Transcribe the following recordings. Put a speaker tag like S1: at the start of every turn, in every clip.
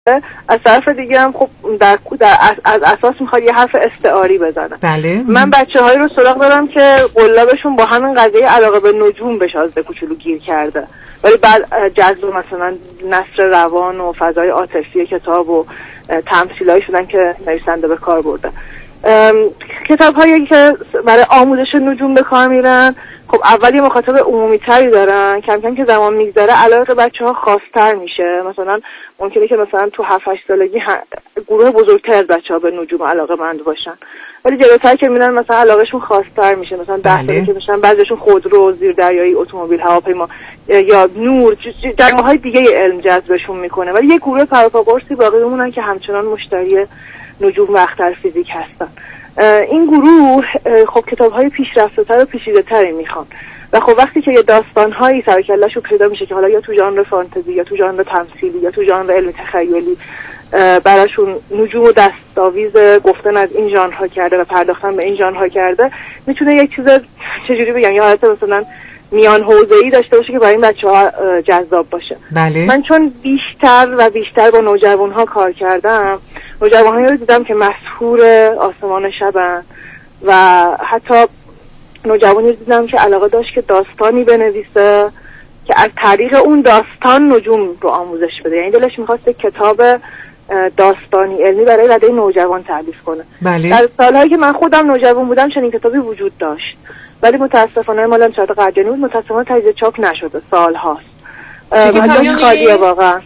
S1: از طرف دیگه هم خب از اساس میخواد یه حرف استعاری بزنه.
S2: بله.
S1: من بچه‌هایی رو سراغ دارم که قلابشون با همین قضیه علاقه به نجوم به شازده کوچولو گیر کرده، ولی بعد جذب مثلا نثر روان و فضای عاطفی کتاب و تمثیلایی شدن که نویسنده به کار برده. کتاب‌هایی که برای آموزش نجوم به کار میرن خب اول یه مخاطب عمومی تری دارن، کم کم که زمان میگذره علاقه بچه‌ها خاص‌تر میشه. مثلا ممکنه که مثلا تو 7-8 سالگی گروه بزرگتر از بچه‌ها به نجوم علاقه‌مند باشن، ولی جلوتر که میرن مثلا علاقهشون خاص‌تر میشه. مثلا 10 سالگی که میشن بعضیشون خودرو، زیردریایی، اتومبیل، هواپیما یا نور، جنبه‌های دیگه علم جذبشون میکنه. ولی یه گروه پروپاگورسی باقی میمونن که همچنان مشتری نجوم و اختر فیزیک هستن. این گروه خب کتاب‌های پیشرفته‌تر و پیچیده‌تری میخوان و خب وقتی که یه داستان‌هایی سر کله‌شون پیدا میشه که حالا یا تو ژانر فانتزی یا تو ژانر تمثیلی یا تو ژانر علمی تخیلی براشون نجوم و دستاویز گفتن از این ژانرها کرده و پرداختن به این ژانرها کرده، میتونه یک چیز چجوری بگم یه حالت مثلا میان حوزه‌ای داشته باشه که برای این بچه‌ها جذاب باشه.
S2: بله.
S1: من چون بیشتر و بیشتر با نوجوان‌ها کار کردم، نوجوان‌هایی رو دیدم که مسحور آسمان شبن و حتی نوجوانی رو دیدم که علاقه داشت که داستانی بنویسه که از طریق اون داستان نجوم رو آموزش بده. یعنی دلش می‌خواست کتاب داستانی علمی برای رده نوجوان تألیف کنه.
S2: بله.
S1: در سال‌هایی که من خودم نوجوان بودم چنین کتابی وجود داشت، ولی متاسفانه مال انتشارات قرجانی بود، متاسفانه تجزیه چاپ نشده، سال هاست.
S2: چه کتابی
S1: خالیه واقعا.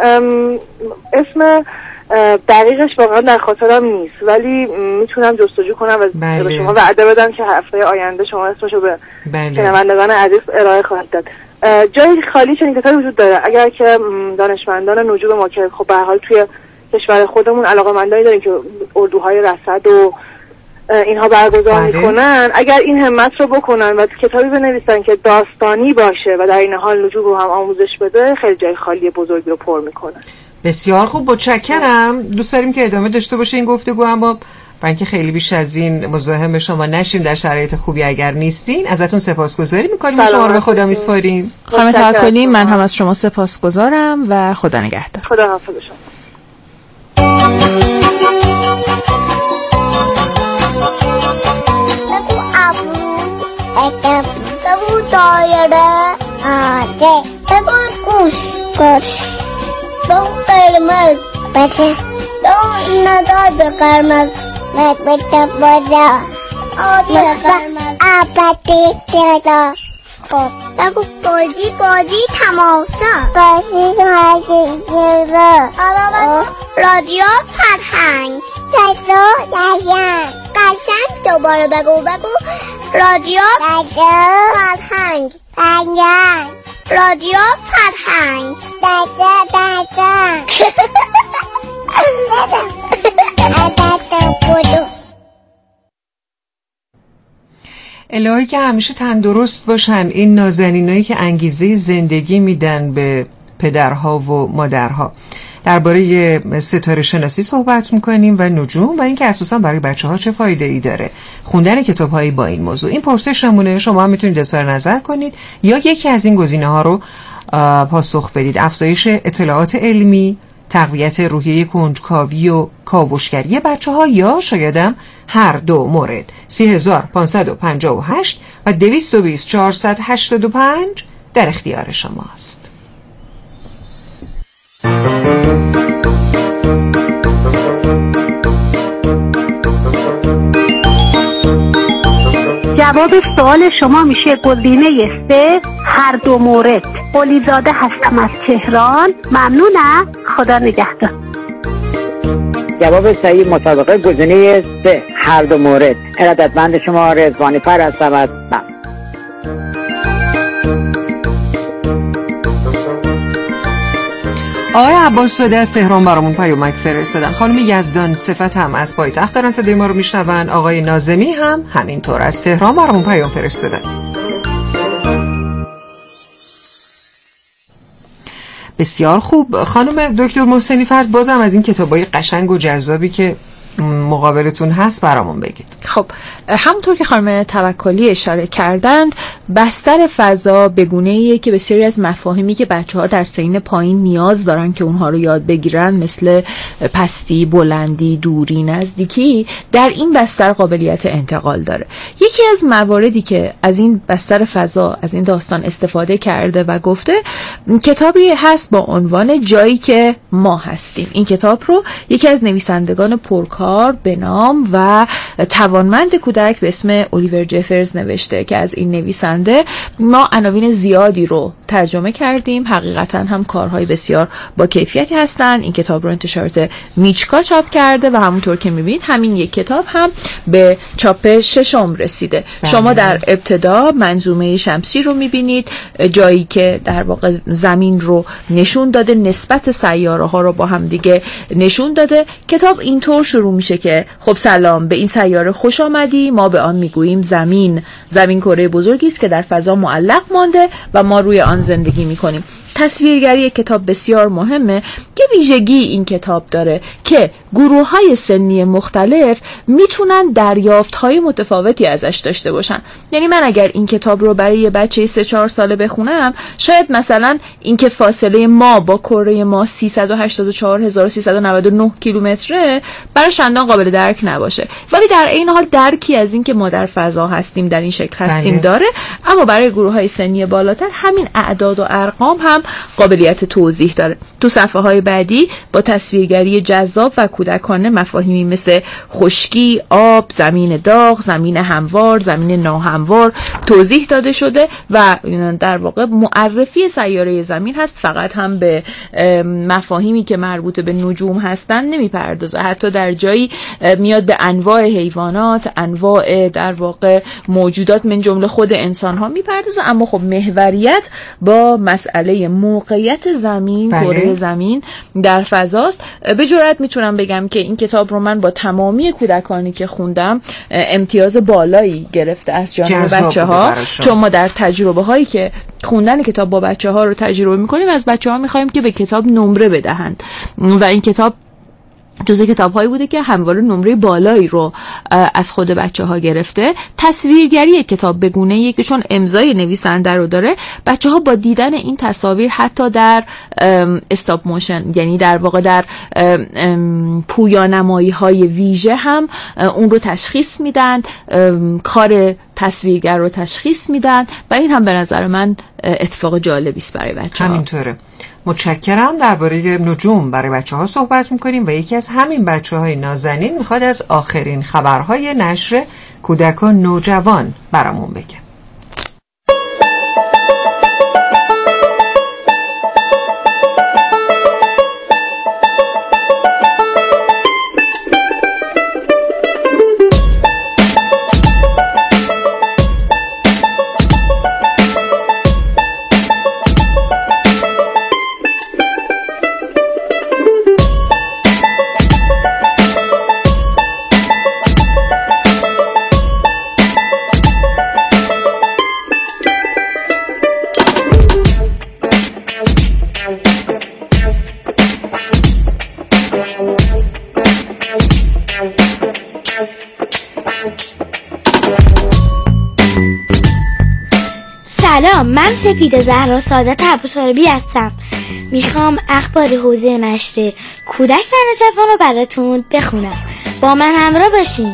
S1: اسم دقیقش واقعا در خاطرم نیست، ولی میتونم جستجو کنم و به شما وعده بدم که هفته آینده شما اسمشو به شنوندگان عزیز ارائه خواهید داد. جای خالی چنین کتابی وجود داره. اگر که دانشمندان نجوم ما که خب به هر حال توی کشور خودمون علاقه‌مندانی داریم که اردوهای رصد و اینها برگزار میکنن، اگر این همت رو بکنن و کتابی بنویسن که داستانی باشه و در این حال نجوم رو هم آموزش بده، خیلی جای خالی بزرگی رو پر میکنه.
S2: بسیار خوب، متشکرم. دوست داریم که ادامه داشته باشه این گفتگو، اما برای اینکه خیلی بیش از این مزاحم شما نشیم در شرایط خوبی اگر نیستین، ازتون سپاسگزاری میکنیم و شما رو به خدا میسپاریم.
S3: خانم توکلی، من هم از شما سپاسگزارم و خدا نگهدار.
S1: خدا حافظ شما.
S4: بگو دایره آده، بگو گوش بگو قرمز بچه، بگو نداد قرمز بچه بادا آبی قرمز آبتی پیدا. خب بگو بازی تماشا حالا بگو رادیو فرهنگ قشنگ دوباره بگو رادیو فرهنگ رادیو فرهنگ
S2: الهی که همیشه تندرست باشن این نازنینایی که انگیزه زندگی میدن به پدرها و مادرها. درباره ستاره شناسی صحبت میکنیم و نجوم و اینکه اساسا برای بچه‌ها چه فایده ای داره خوندن کتاب‌هایی با این موضوع. این پرسشمونه، شما هم میتونید اظهار نظر کنید یا یکی از این گزینه‌ها رو پاسخ بدید. افزایش اطلاعات علمی، تقویت روحیه کنجکاوی و کاوشگری بچه‌ها، یا شایدم هر دو مورد. 3558 و 220 485 در اختیار شماست.
S5: جواب سوال شما میشه گزینه 3 هر دو مورد. قلیزاده هستم از تهران. ممنونم، خدا نگهدار.
S6: جواب صحیح مسابقه گزینه 3 هر دو مورد. ارادتمند شما رضوانی فر هستم از
S2: آقای عباس زاده از تهران برامون پیامک فرستادن. خانم یزدان صفت هم از پایتخت دارن صدای ما رو میشنون. آقای ناظمی هم همینطور از تهران برامون پیام فرستادن. بسیار خوب. خانم دکتر محسنی فرد بازم از این کتابای قشنگ و جذابی که مقابلتون هست برامون بگید.
S3: خب همونطور که خانم توکلی اشاره کردند، بستر فضا به گونه‌ایه که بسیاری از مفاهیمی که بچه‌ها در سن پایین نیاز دارن که اونها رو یاد بگیرن، مثل پستی، بلندی، دوری، نزدیکی، در این بستر قابلیت انتقال داره. یکی از مواردی که از این بستر فضا، از این داستان استفاده کرده و گفته، کتابی هست با عنوان جایی که ما هستیم. این کتاب رو یکی از نویسندگان پرکار به نام و توانمند کودک به اسم الیور جفرز نوشته که از این نویسنده ما عناوین زیادی رو ترجمه کردیم. حقیقتا هم کارهای بسیار با کیفیتی هستن. این کتاب رو انتشارات میچکا چاپ کرده و همونطور که میبینید همین یک کتاب هم به چاپ 6 رسیده. شما در ابتدا منظومه شمسی رو میبینید، جایی که در واقع زمین رو نشون داده، نسبت سیاره ها رو با هم دیگه نشون داده. کتاب اینطور شروع میشه که خب سلام، به این سیاره خوش آمدی، ما به آن میگوییم زمین. زمین کره بزرگی است که در فضا معلق مانده و ما روی آن زندگی میکنیم. تصویرگری کتاب بسیار مهمه که ویژگی این کتاب داره که گروه‌های سنی مختلف میتونن دریافت‌های متفاوتی ازش داشته باشن. یعنی من اگر این کتاب رو برای یه بچه 3-4 ساله بخونم، شاید مثلا اینکه فاصله ما با کره ما 384399 کیلومتره براش چندان قابل درک نباشه، ولی در این حال درکی از اینکه ما در فضا هستیم، در این شکل هستیم داره. اما برای گروه‌های سنی بالاتر همین اعداد و ارقام هم قابلیت توضیح داره. تو صفحه های بعدی با تصویرگری جذاب و کودکانه مفاهیمی مثل خشکی، آب، زمین داغ، زمین هموار، زمین ناهموار توضیح داده شده و در واقع معرفی سیاره زمین هست. فقط هم به مفاهیمی که مربوط به نجوم هستن نمیپردازه، حتی در جایی میاد به انواع حیوانات، انواع در واقع موجودات من جمله خود انسان ها میپردازه. اما خب محوریت با مسئله موقعیت زمین، کره زمین در فضاست. به جرئت میتونم بگم که این کتاب رو من با تمامی کودکانی که خوندم امتیاز بالایی گرفته از جانب بچه‌ها، چون ما در تجربه هایی که خوندن کتاب با بچه‌ها رو تجربه میکنیم، از بچه‌ها میخوایم که به کتاب نمره بدهند و این کتاب جزء کتاب‌هایی بوده که همواره نمره بالایی رو از خود بچه‌ها گرفته. تصویرگری کتاب به گونه‌ایه که چون امضای نویسنده رو داره، بچه‌ها با دیدن این تصاویر حتی در استاپ موشن، یعنی در واقع در پویانمایی‌های ویژه هم اون رو تشخیص میدن، کار تصویرگر رو تشخیص میدن و این هم به نظر من اتفاق جالبی است برای بچه‌ها.
S2: همینطوره. متشکرم. درباره نجوم برای بچه‌ها صحبت می‌کنیم و یکی از همین بچه‌های نازنین می‌خواد از آخرین خبرهای نشر کودکان نوجوان برامون بگه.
S4: سلام، من سپیده زهرا سعادت ابوطالبی هستم. میخوام اخبار حوزه نشر کودک و نوجوان رو براتون بخونم. با من همراه باشین.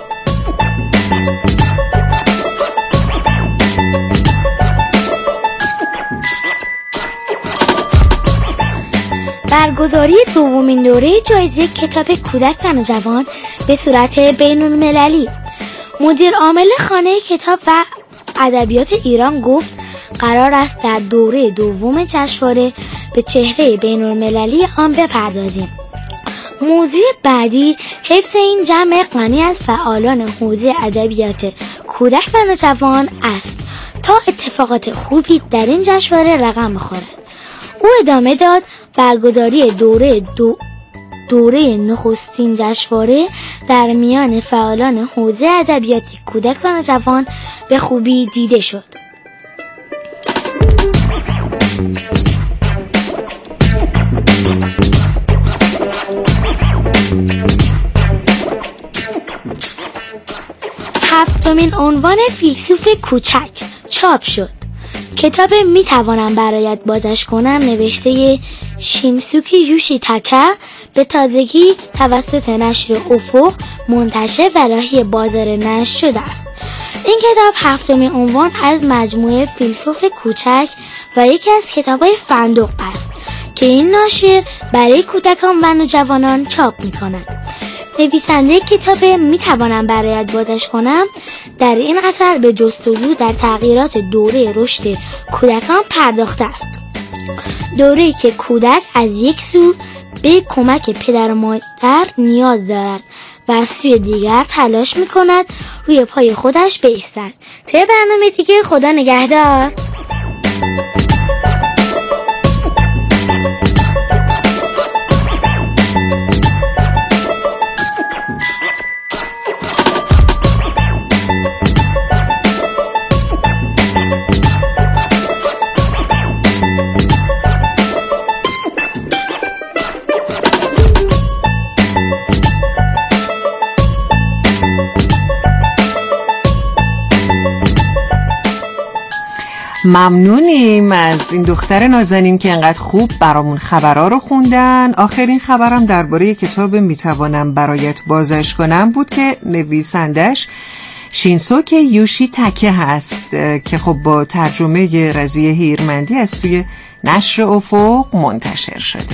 S4: برگزاری دومین دوره جایزه کتاب کودک و نوجوان به صورت بین‌المللی. مدیر عامل خانه کتاب و ادبیات ایران گفت قرار است در دوره دوم جشنواره به چهره بین‌المللی آن بپردازیم. موضوع بعدی حفظ این جمع غنی از فعالان حوزه ادبیات کودک و نوجوان است تا اتفاقات خوبی در این جشنواره رقم بخورد. او ادامه داد برگزاری دوره نخستین جشنواره در میان فعالان حوزه ادبیاتی کودک و نوجوان به خوبی دیده شد. هفتمین عنوان فیلسوف کوچک چاپ شد. کتاب میتوانم برایت بازش کنم نوشته شینسوکی یوشیتاکا به تازگی توسط نشر افق منتشر و راهی بازار نشر شده است. این کتاب هفتمین عنوان از مجموعه فیلسوف کوچک و یکی از کتاب‌های فندق است که این ناشر برای کودکان و نوجوانان چاپ می‌کند. نویسنده کتاب میتوانم برایت بازش کنم در این اثر به جستجو در تغییرات دوره رشد کودکان پرداخته است. دوره‌ای که کودک از یک سو به کمک پدر و مادر نیاز دارد و از سوی دیگر تلاش میکند روی پای خودش بایستد. تا برنامه دیگه، خدا نگهدار.
S2: ممنونیم از این دختر نازنین که انقدر خوب برامون خبرها رو خوندن. آخرین خبرم درباره کتاب میتوانم برایت بازش کنم بود که نویسندش شینسوکی یوشیتاکا هست که خب با ترجمه رضیه هیرمندی از سوی نشر افق منتشر شده.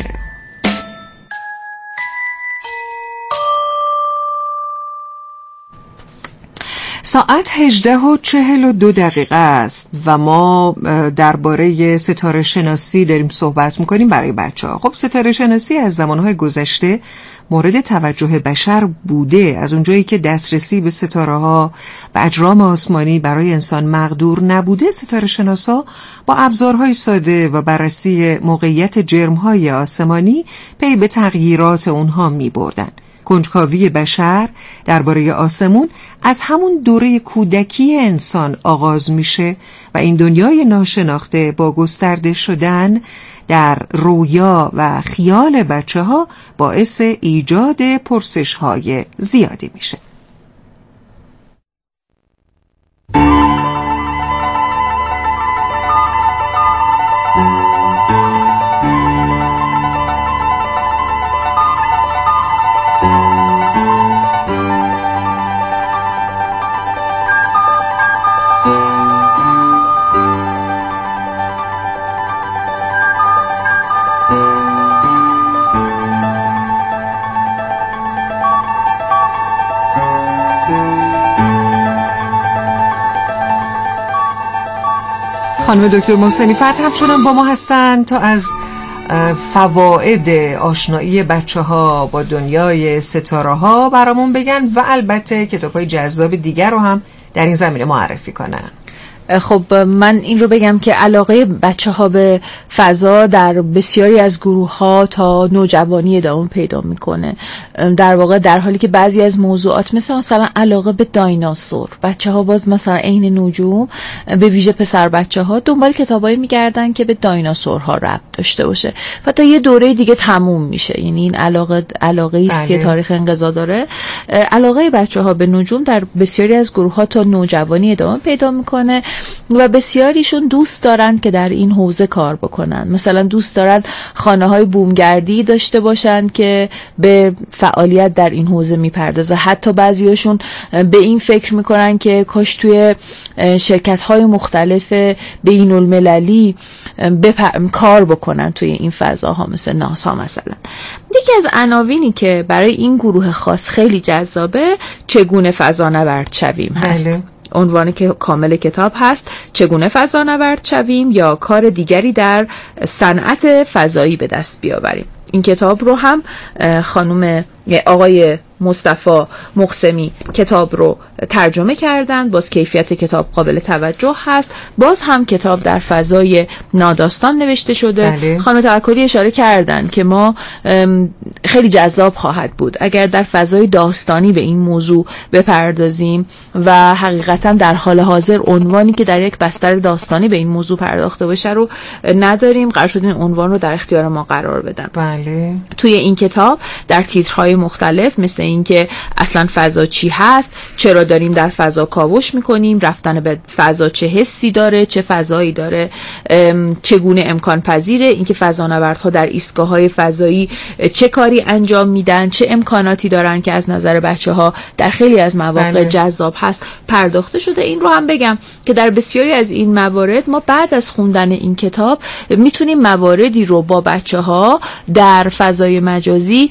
S2: ساعت 18:42 است و ما درباره ستاره شناسی داریم صحبت میکنیم برای بچه‌ها. خب ستاره شناسی از زمانهای گذشته مورد توجه بشر بوده. از اونجایی که دسترسی به ستاره‌ها و اجرام آسمانی برای انسان مقدور نبوده، ستاره شناسا با ابزارهای ساده و بررسی موقعیت جرم‌های آسمانی پی به تغییرات اونها می‌بردن. کنجکاوی بشر درباره آسمون از همون دوره کودکی انسان آغاز میشه و این دنیای ناشناخته با گسترده شدن در رویا و خیال بچه‌ها باعث ایجاد پرسش‌های زیادی میشه. خانم دکتر محسنی فرد همچنان با ما هستن تا از فواید آشنایی بچه‌ها با دنیای ستاره‌ها برامون بگن و البته کتاب‌های جذاب دیگر رو هم در این زمینه معرفی کنن.
S3: خب من این رو بگم که علاقه بچه‌ها به فضا در بسیاری از گروه‌ها تا نوجوانی ادامه پیدا میکنه. در واقع در حالی که بعضی از موضوعات مثلا علاقه به دایناسور، بچه‌ها باز مثلا عین نجوم، به ویژه پسر بچه‌ها دنبال کتابایی میگردن که به دایناسورها ربط داشته باشه و تا یه دوره دیگه تموم میشه. یعنی این علاقه است که تاریخ انقضا داره. علاقه بچه‌ها به نجوم در بسیاری از گروه‌ها تا نوجوانی ادامه پیدا میکنه و بسیاریشون دوست دارن که در این حوزه کار بکنن. مثلا دوست دارن خانه‌های بومگردی داشته باشن که به فعالیت در این حوزه میپردازه. حتی بعضیاشون به این فکر میکنن که کاش توی شرکت‌های مختلف بین‌المللی کار بکنن توی این فضاها، مثل ناسا مثلا. یکی از عناوینی که برای این گروه خاص خیلی جذابه چگونه فضانورد شویم هست. عنوان که کامل کتاب هست چگونه فضانورد شویم یا کار دیگری در صنعت فضایی به دست بیاوریم. این کتاب رو هم آقای مصطفی مقسمی کتاب رو ترجمه کردن. باز کیفیت کتاب قابل توجه هست. باز هم کتاب در فضای ناداستان نوشته شده.
S2: بله.
S3: خانم توکلی اشاره کردن که ما خیلی جذاب خواهد بود اگر در فضای داستانی به این موضوع بپردازیم و حقیقتا در حال حاضر عنوانی که در یک بستر داستانی به این موضوع پرداخته باشه رو نداریم. قرار شد این عنوان رو در اختیار ما قرار بدن.
S2: بله.
S3: توی این کتاب در تیترهای مختلف مثل اینکه اصلا فضا چی هست، چرا داریم در فضا کاوش میکنیم، رفتن به فضا چه حسی داره، چه فضایی داره، چگونه امکان پذیره، اینکه فضانوردها در ایستگاه‌های فضایی چه کاری انجام میدن، چه امکاناتی دارن که از نظر بچه‌ها در خیلی از مواقع جذاب هست پرداخته شده. این رو هم بگم که در بسیاری از این موارد ما بعد از خوندن این کتاب میتونیم مواردی رو با بچه‌ها در فضای مجازی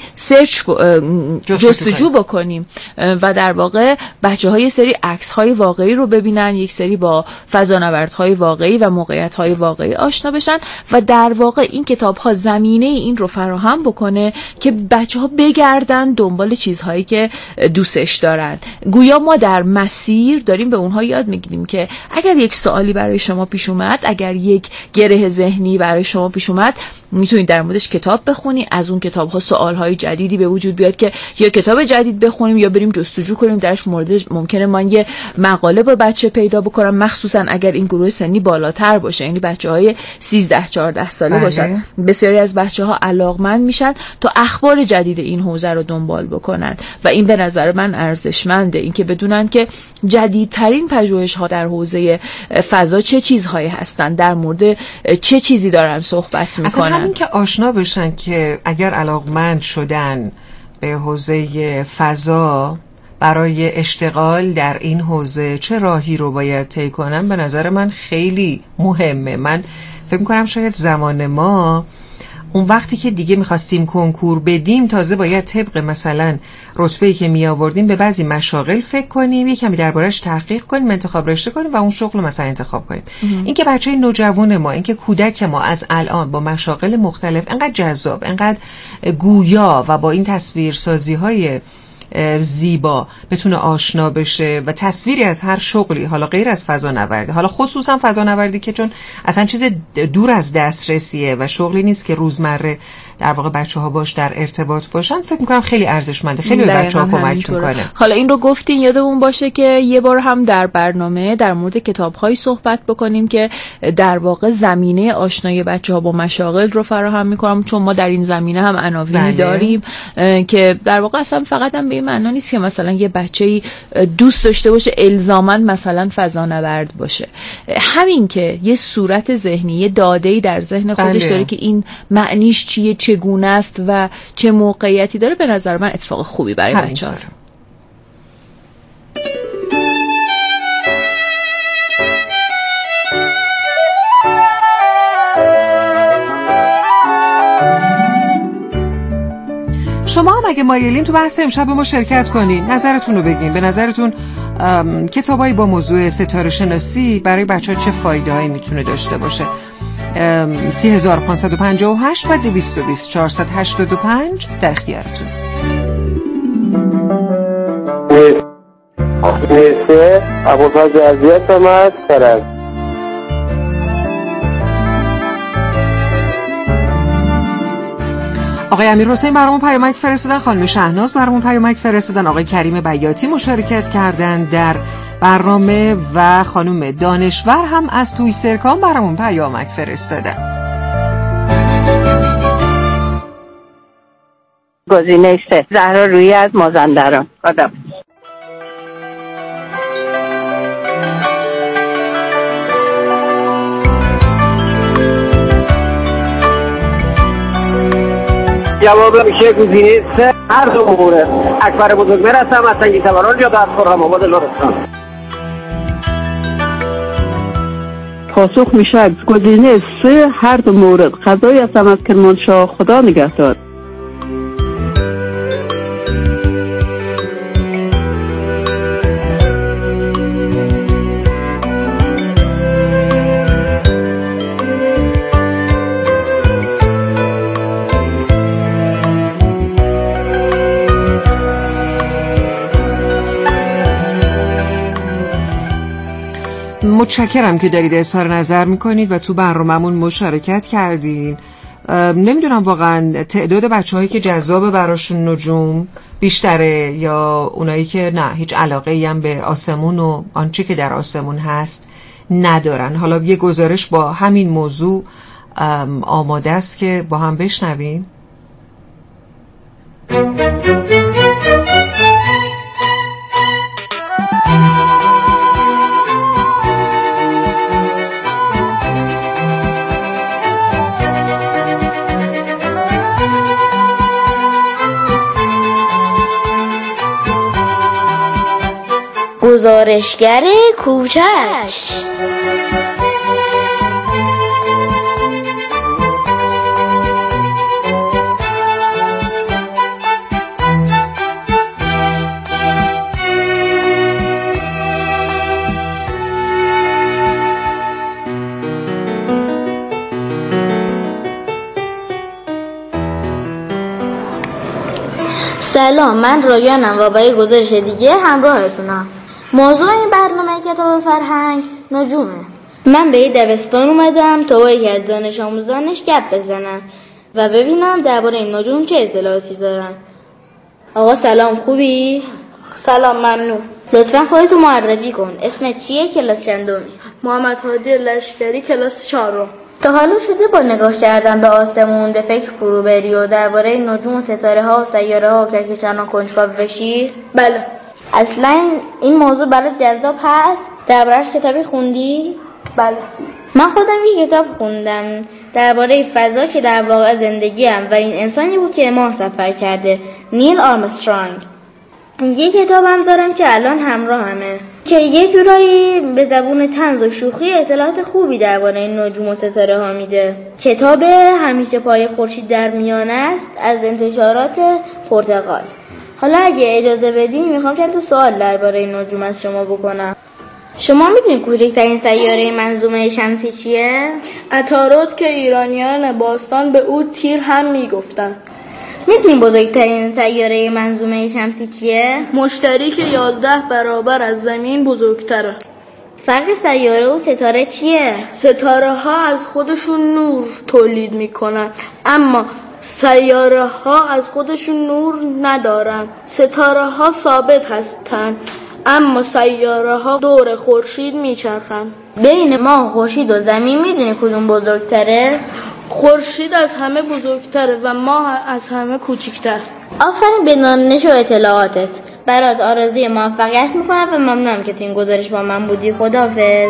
S3: جستجو بکنیم و در واقع بچه‌ها یه سری عکس‌های واقعی رو ببینن، یک سری با فضانوردهای واقعی و موقعیت‌های واقعی آشنا بشن و در واقع این کتاب‌ها زمینه این رو فراهم بکنه که بچه‌ها بگردن دنبال چیزهایی که دوستش دارن. گویا ما در مسیر داریم به اونها یاد میگیریم که اگر یک سوالی برای شما پیش اومد، اگر یک گره ذهنی برای شما پیش اومد، میتونید در موردش کتاب بخونی، از اون کتاب‌ها سوال‌های جدیدی به وجود بیاد که یا کتاب جدید بخونیم یا بریم جستجو کنیم درش. ممکنه من یه مقاله با بچه پیدا بکنم، مخصوصا اگر این گروه سنی بالاتر باشه، یعنی بچه‌های 13-14 ساله باشن. بسیاری از بچه‌ها علاقمند میشن تا اخبار جدید این حوزه رو دنبال بکنن و این به نظر من ارزشمنده، اینکه بدونن که جدیدترین پژوهش‌ها در حوزه فضا چه چیزهایی هستن، در مورد چه چیزی دارن صحبت میکنن.
S2: اصلا همین که آشنا بشن که اگر علاقمند شدن به حوزه فضا برای اشتغال در این حوزه چه راهی رو باید طی کنن، به نظر من خیلی مهمه. من فکر می‌کنم شاید زمان ما اون وقتی که دیگه می‌خواستیم کنکور بدیم تازه باید طبق مثلا رتبه‌ای که می‌آوردیم به بعضی مشاغل فکر کنیم، یه کمی دربارش تحقیق کنیم، انتخاب رشته کنیم و اون شغل رو مثلا انتخاب کنیم. اینکه بچه‌های نوجوان ما، اینکه کودک ما از الان با مشاغل مختلف انقدر جذاب، انقدر گویا و با این تصویرسازی‌های زیبا بتونه آشنا بشه و تصویری از هر شغلی، حالا غیر از فضانوردی، حالا خصوصا فضانوردی که چون اصلا چیز دور از دسترسیه و شغلی نیست که روزمره در واقع بچه‌ها باش در ارتباط باشن، فکر می‌کنم خیلی ارزشمنده، خیلی به بچه‌ها کمک می‌کنه.
S3: حالا این رو گفتین، یادمون باشه که یه بار هم در برنامه در مورد کتاب‌هایی صحبت بکنیم که در واقع زمینه آشنایی بچه‌ها با مشاغل رو فراهم می‌کنم، چون ما در این زمینه هم عناوینی داریم که در واقع اصلا فقط هم به این معنا نیست که مثلا یه بچه‌ای دوست داشته باشه الزاماً مثلا فضانورد باشه، همین که یه صورت ذهنی، یه داده‌ای در ذهن خودش داره که این معنیش چیه، چگونه است و چه موقعیتی داره، به نظر من اتفاق خوبی برای بچه‌هاست.
S2: شما هم اگه مایلین تو بحث امشب ما شرکت کنین، نظرتون رو بگین. به نظرتون کتابایی با موضوع ستاره شناسی برای بچه‌ها چه فایده‌ای میتونه داشته باشه؟ 3558 و 220 485 در اختیارتون.
S7: نیسته ابوالفضل عزیز آمد کرد.
S2: آقای امیرحسین برامون پیامک فرستادن، خانم شهناز برامون پیامک فرستادن، آقای کریم بیاتی مشارکت کردن در برنامه و خانم دانشور هم از توی سرکان برامون پیامک فرستادن.
S5: گزینه 3 زهرا رویی از مازندران. آدم
S7: جواب میشه گزینه 3 هر دو اموره. اکبر بزرگوار هستم از سنگی تبران یا از خرم آباد لرستان.
S5: پاسخ میشه گزینه 3 هر دو مورد. قضایی هستم از کرمانشاه. خدا نگهدار.
S2: متشکرم که دارید اظهار نظر میکنید و تو برنامه‌مون مشارکت کردین. نمیدونم واقعا تعداد بچه‌هایی که جذاب براشون نجوم بیشتره یا اونایی که نه هیچ علاقه‌ای هم به آسمون و آنچه که در آسمون هست ندارن. حالا یه گزارش با همین موضوع آماده است که با هم بشنویم.
S4: گزارشگر کوچک. سلام، من رایانم و با یک گزارش دیگه همراهتونم. موضوع این برنامه کتاب فرهنگ نجومه. من به این دبستان اومدم تا با یکی از دانش آموزانش گپ بزنم و ببینم درباره این نجوم چه اطلاعاتی دارن. آقا سلام، خوبی؟
S8: سلام، ممنون.
S4: لطفا خودتو معرفی کن. اسمت چیه؟ کلاس چندمی؟
S8: محمد هادی لشکری، کلاس 4.
S4: تا حالا شده با نگاه کردن به آسمون به فکر فرو بری و درباره نجوم و ستاره ها و سیاره ها و کهکشان‌ها کنجکاو بشی؟
S8: بله.
S4: اصلا این موضوع برات جذاب هست؟ درباره‌اش کتابی خوندی؟
S8: بله.
S4: من خودم یک کتاب خوندم درباره فضا که در واقع زندگی هم و این انسانی بود که ماه سفر کرده، نیل آرمسترانگ. یه کتابم دارم که الان همراهمه که یه جورایی به زبون طنز و شوخی اطلاعات خوبی درباره این نجوم و ستاره ها میده. کتاب همیشه پای خورشید در میانه است از انتشارات پرتغال. حالا اگه اجازه بدین میخوام چند تا سوال درباره این نجوم از شما بکنم. شما میدونید کوچکترین سیاره منظومه شمسی چیه؟
S8: عطارد که ایرانیان باستان به او تیر هم میگفتن.
S4: میدونید بزرگترین سیاره منظومه شمسی چیه؟
S8: مشتری که 11 برابر از زمین بزرگتره.
S4: فرق سیاره و ستاره چیه؟
S8: ستاره ها از خودشون نور تولید میکنن، اما سیاره ها از خودشون نور ندارن. ستاره ها ثابت هستن، اما سیاره ها دور خورشید میچرخن.
S4: بین ماه، خورشید و زمین میدونی کدوم بزرگتره؟
S8: خورشید از همه بزرگتره و ماه از همه کوچیکتر.
S4: آفرین به دانش و اطلاعاتت. برات آرزوی موفقیت میکنم و ممنونم که تو این گزارش با من بودی. خداحافظ.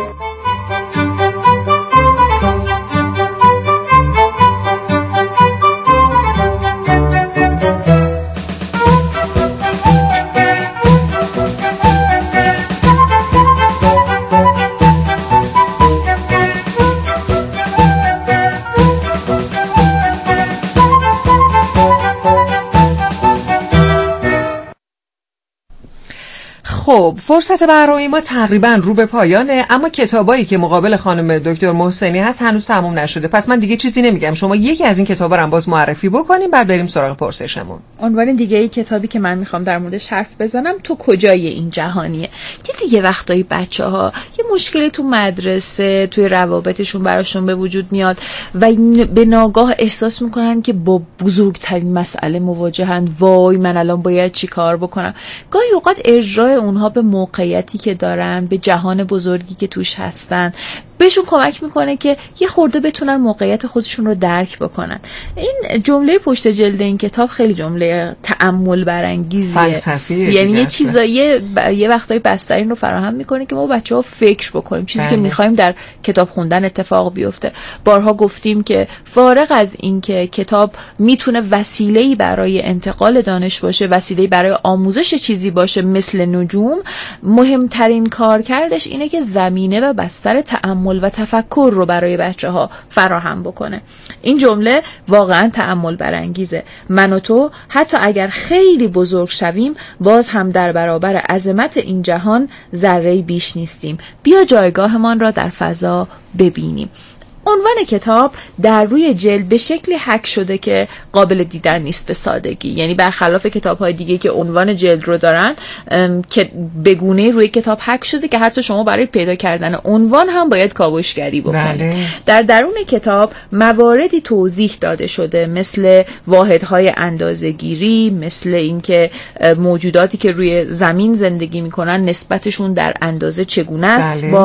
S2: خب فرصت برنامه ما تقریبا رو به پایانه، اما کتابایی که مقابل خانم دکتر محسنی هست هنوز تموم نشده، پس من دیگه چیزی نمیگم. شما یکی از این کتابا رو هم باز معرفی بکنیم بعد بریم سراغ پرسشمون.
S3: عنوان دیگه ای کتابی که من میخوام در موردش حرف بزنم تو کجای این جهانیه. دیگه وقتایی بچه‌ها یه مشکلی تو مدرسه توی روابطشون براشون به وجود میاد و به ناگاه احساس میکنن که با بزرگترین مسئله مواجهن. وای من الان باید چی کار بکنم. گاهی اوقات اجرای اونها به موقعیتی که دارن، به جهان بزرگی که توش هستن، بهشون کمک میکنه که یه خورده بتونن موقعیت خودشون رو درک بکنن. این جمله پشت جلد این کتاب خیلی جمله تأمل برانگیزیه،
S2: فلسفیه،
S3: یعنی یه چیزایی یه وقتایی بسترین رو فراهم میکنه که ما بچه‌ها فکر بکنیم، چیزی که میخوایم در کتاب خوندن اتفاق بیفته. بارها گفتیم که فارغ از این که کتاب میتونه وسیله‌ای برای انتقال دانش باشه، وسیله‌ای برای آموزش چیزی باشه مثل نجوم، مهمترین کارکردش اینه که زمینه و بستر تأمل و تفکر رو برای بچه‌ها فراهم بکنه. این جمله واقعا تأمل برانگیزه. من و تو حتی اگر خیلی بزرگ شویم باز هم در برابر عظمت این جهان ذره‌ای بیش نیستیم. بیا جایگاهمان را در فضا ببینیم. عنوان کتاب در روی جلد به شکلی حک شده که قابل دیدن نیست به سادگی، یعنی برخلاف کتاب‌های دیگه که عنوان جلد رو دارن که به گونه‌ای روی کتاب حک شده که حتی شما برای پیدا کردن عنوان هم باید کاوشگری بکنید.
S2: بله.
S3: در درون کتاب مواردی توضیح داده شده مثل واحدهای اندازه‌گیری، مثل اینکه موجوداتی که روی زمین زندگی میکنن نسبتشون در اندازه چگونه است
S2: بله.
S3: با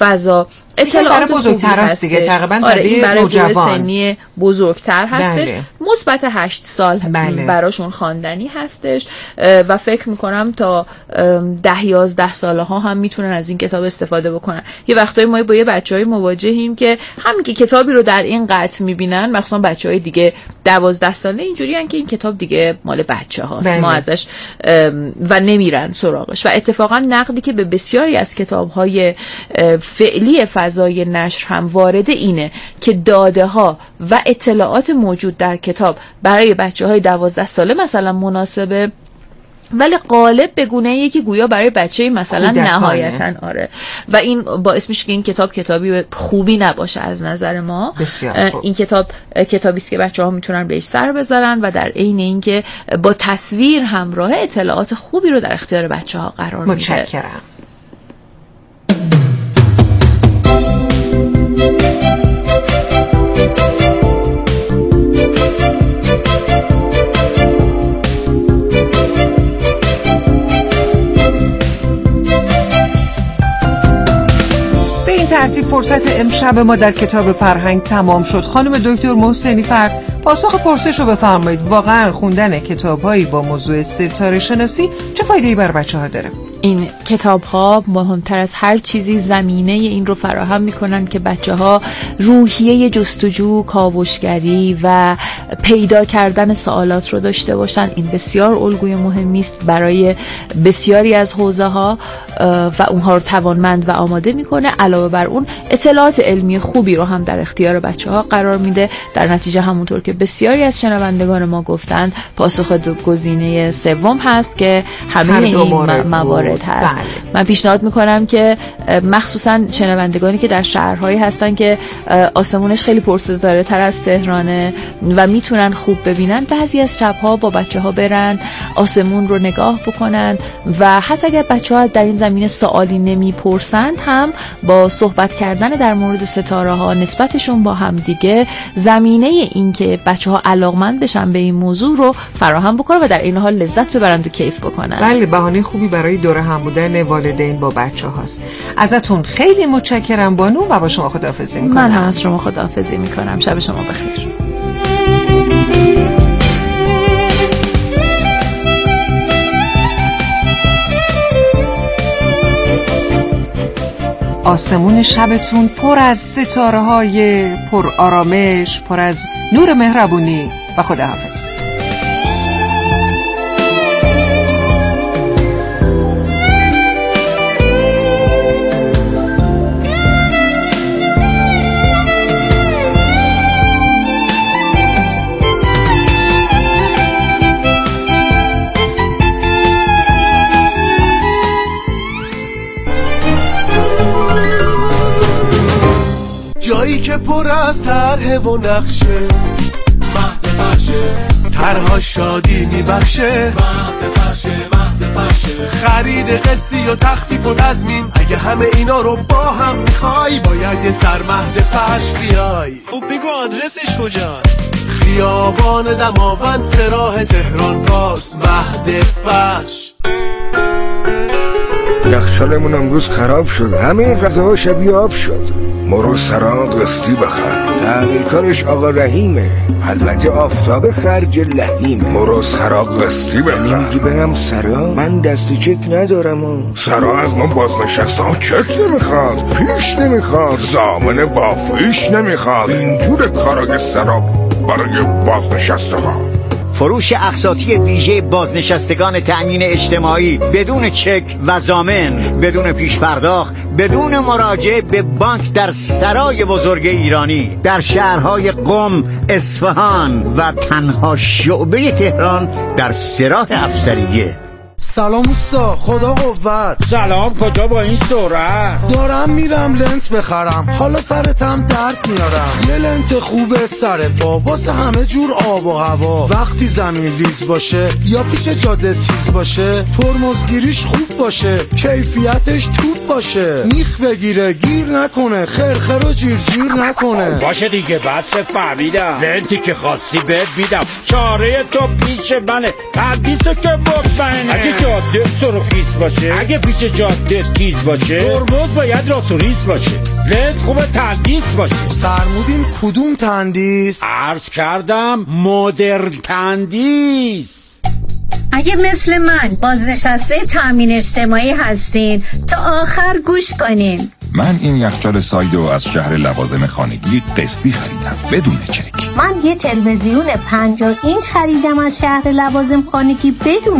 S3: فضا. اطلاعات
S2: بزرگتر هست دیگه، تقریبا
S3: برای گروه سنی بزرگتر هستش. مثبت 8 سال براشون خواندنی هستش و فکر میکنم تا 10-11 ساله ها هم میتونن از این کتاب استفاده بکنن. یه وقتایی ما با یه بچهای مواجهیم که همین که کتابی رو در این قطع میبینن، مخصوصا بچهای دیگه 12 ساله، اینجوریان که این کتاب دیگه مال بچه هاست، ما ازش و نمیرن سراغش. و اتفاقا نقدی که به بسیاری از کتاب‌های فعلی فضای نشر هم وارد اینه که داده ها و اطلاعات موجود در کتاب برای بچه‌های 12 ساله مثلا مناسبه، ولی غالب به گونه‌ای که گویا برای بچه‌ای مثلا نهایتاً و این باعث میشه که این کتاب کتابی خوبی نباشه از نظر ما. این کتابی است که بچه‌ها میتونن بهش سر بذارن و در عین اینکه با تصویر همراه اطلاعات خوبی رو در اختیار بچه‌ها قرار میده.
S2: متشکرم. ترتیب فرصت امشب ما در کتاب فرهنگ تمام شد. خانم دکتر محسنی فرد، پاسخ پرسش رو بفرمایید. واقعا خوندن کتاب‌هایی با موضوع ستاره شناسی چه فایده‌ای بر بچه‌ها داره؟
S3: این کتاب‌ها مهمتر از هر چیزی زمینه این رو فراهم می‌کنن که بچه‌ها روحیه جستجو، کاوشگری و پیدا کردن سوالات رو داشته باشن. این بسیار الگوی مهمی است برای بسیاری از حوزه‌ها و اونها رو توانمند و آماده می‌کنه. علاوه بر اون اطلاعات علمی خوبی رو هم در اختیار بچه‌ها قرار میده. در نتیجه همونطور که بسیاری از شنوندگان ما گفتند، پاسخ گزینه سوم هست که همه این موارد هست. من پیشنهاد میکنم که مخصوصا شنوندگانی که در شهرهایی هستن که آسمونش خیلی پرستاره تر از تهرانه و میتونن خوب ببینن، بعضی از شبها با بچه ها برن آسمون رو نگاه بکنن و حتی اگر بچه ها در این زمینه سوالی نمیپرسند هم با صحبت کردن در مورد ستاره ها، نسبتشون با هم دیگه، زمینه این که بچه ها علاقمند بشن به این موضوع رو فراهم بکنن و در این حال لذت ببرند و کیف بکنن.
S2: بله، بهانه خوبی برای دور هم بودن والدین با بچه هاست. ازتون خیلی متشکرم بانو و با شما خداحافظی میکنم.
S3: من هم از شما خداحافظی میکنم. شب شما بخیر.
S2: آسمون شبتون پر از ستاره های پر آرامش، پر از نور مهربونی و خداحافظ.
S9: جایی که پر از طرح و نقشه، مهد فرشه، طرها شادی میبخشه، مهد فرشه، خرید قسطی و تخفیف و تضمین. اگه همه اینا رو با هم میخوای، باید یه سر مهد فرش بیای. خب بگو آدرسش کجاست؟ خیابان دماوند، سراح تهران پارس، مهد فرش.
S10: یخچالمون امروز خراب شد، همه غذاها شبیه آب شد. مرو سرا قسطی بخر، تعمیرکارش آقا رحیمه، البته آفتاب خرج لحیمه. مرو سرا قسطی بخر. نمیگی برم سرا؟ من دستی چک ندارم.
S11: سرا از ما بازنشسته ها چک نمیخواد، پیش نمیخواد، ضامن بافیش نمیخواد. اینجور کارا سرا برای بازنشسته ها.
S12: فروش اقساطی ویژه بازنشستگان تأمین اجتماعی بدون چک و ضامن، بدون پیش پرداخت، بدون مراجعه به بانک در سرای بزرگ ایرانی در شهرهای قم، اصفهان و تنها شعبه تهران در سراح افسریه.
S13: سلام اوستا، خدا قوت.
S14: سلام، کجا با این سرعت؟
S13: دارم میرم لنت بخرم، حالا سرتم درد میارم. یه لنت خوبه سر پا، واسه همه جور آب و هوا. وقتی زمین لیز باشه یا پیچ جاده تیز باشه، ترمزگیریش خوب باشه، کیفیتش توپ باشه. میخ بگیره گیر نکنه، خرخر و جیر نکنه.
S14: باشه دیگه، بس فهمیدم. لنتی که خواستی بهت میدم، چاره تو پیش منه، پردیسو که مطمئنه. جاده سرخیز باشه، اگه پیش جاده تیز باشه، ترمز باید راست و ریز باشه، لنز خوبه تندیس باشه.
S13: فرمودین کدوم تندیس؟
S14: عرض کردم مدرن تندیس.
S15: اگه مثل من بازنشسته تامین اجتماعی هستین تا آخر گوش کنین.
S16: من این یخچال سایدو از شهر لوازم خانگی قسطی خریدم بدون چک.
S17: من یه تلویزیون 50 اینچ خریدم از شهر لوازم خانگی بدون